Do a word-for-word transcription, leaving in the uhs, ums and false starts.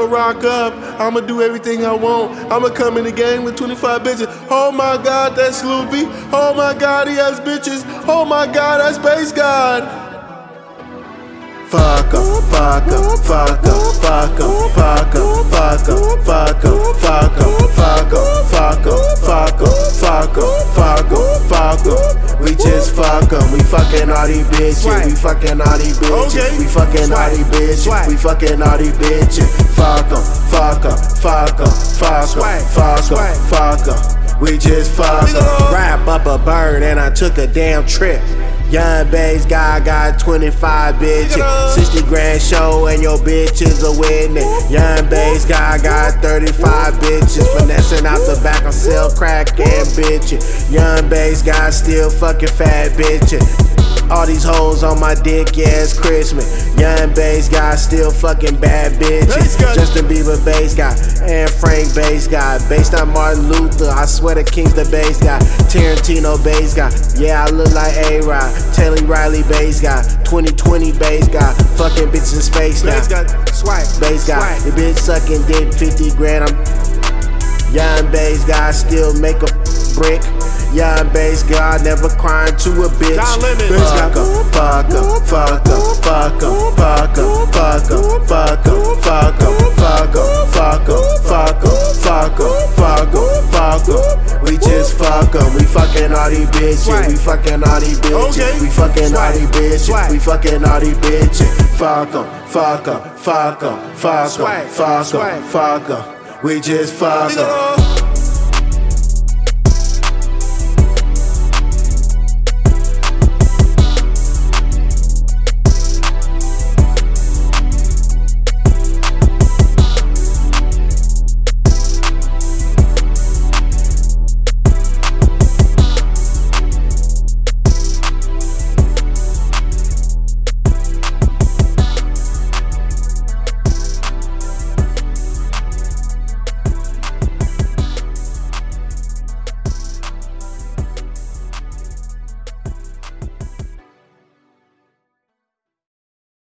rock up. I'ma do everything I want. I'ma come in the game with twenty-five bitches. Oh my God, that's Sloopy. Oh my God, he has bitches. Oh my God, that's Bass God. Fuck em, fuck em, fuck em, fuck em, fuck em, fuck em, fuck em, fuck em, fuck em, fuck em, fuck em, fuck em, fuck em, fuck em. We just fuck em. We fucking all these bitches. We fucking all these bitches. We fucking all these bitches. We fucking all these bitches. Fuck em, fuck em, fuck em, fuck em, fuck em, fuck em. We just fuck em. Wrap up a bird and I took a damn trip. Young Bass God got twenty-five bitches, sixty grand show and your bitch is a witness. Young Bass God got thirty-five bitches, finessing out the back on sell crack and bitches. Young Bass God still fucking fat bitches. All these hoes on my dick, yeah, it's Christmas. Young Bass God still fucking bad bitches. Justin Bieber Bass God and Frank Bass God. Based on Martin Luther, I swear the King's the Bass God. Tarantino Bass God, yeah, I look like A-Rod. Taylor Riley Bass God, twenty twenty Bass God. Fucking bitches in space now. Bass God, the bitch sucking dick, fifty grand. I'm Young Bass God still make a brick. Young Bass God never crying to a bitch. Fuck em, fuck em, fuck em, fuck em, fuck em, fuck em, fuck em, fuck em, fuck em, fuck em, fuck em, fuck em, fuck em, fuck em. We just fuck em. We fucking all these bitches. We fucking all these bitches. We fucking all these bitches. We fucking all these bitches. Fuck em, fuck em, fuck em, fuck em, fuck em, fuck em. We just fuck em.